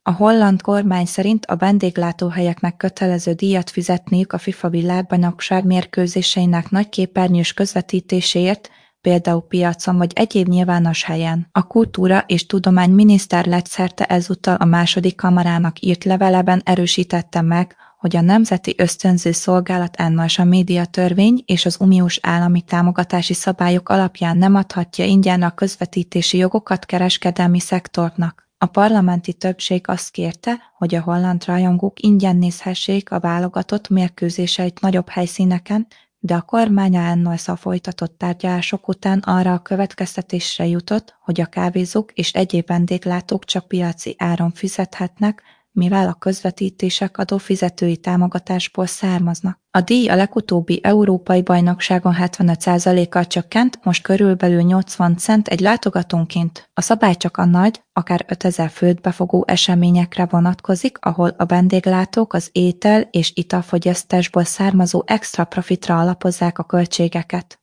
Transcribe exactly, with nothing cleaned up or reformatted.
A holland kormány szerint a vendéglátóhelyeknek kötelező díjat fizetniük a FIFA világbajnokság mérkőzéseinek nagyképernyős közvetítéséért, például piacon vagy egyéb nyilvános helyen. A Kultúra és Tudományminiszter lett szerte ezúttal a második kamarának írt leveleben erősítette meg, hogy a Nemzeti Ösztönző Szolgálat ellenőrzés a médiatörvény és az uniós állami támogatási szabályok alapján nem adhatja ingyen a közvetítési jogokat kereskedelmi szektornak. A parlamenti többség azt kérte, hogy a holland rajongók ingyen nézhessék a válogatott mérkőzéseit nagyobb helyszíneken, de a kormány ellenőrzéssel folytatott tárgyalások után arra a következtetésre jutott, hogy a kávézók és egyéb vendéglátók csak piaci áron fizethetnek, mivel a közvetítések adófizetői támogatásból származnak. A díj a legutóbbi európai bajnokságon hetvenöt százalékkal csökkent, most körülbelül nyolcvan cent egy látogatónként. A szabály csak a nagy, akár ötezer főt befogó eseményekre vonatkozik, ahol a vendéglátók az étel és italfogyasztásból származó extra profitra alapozzák a költségeket.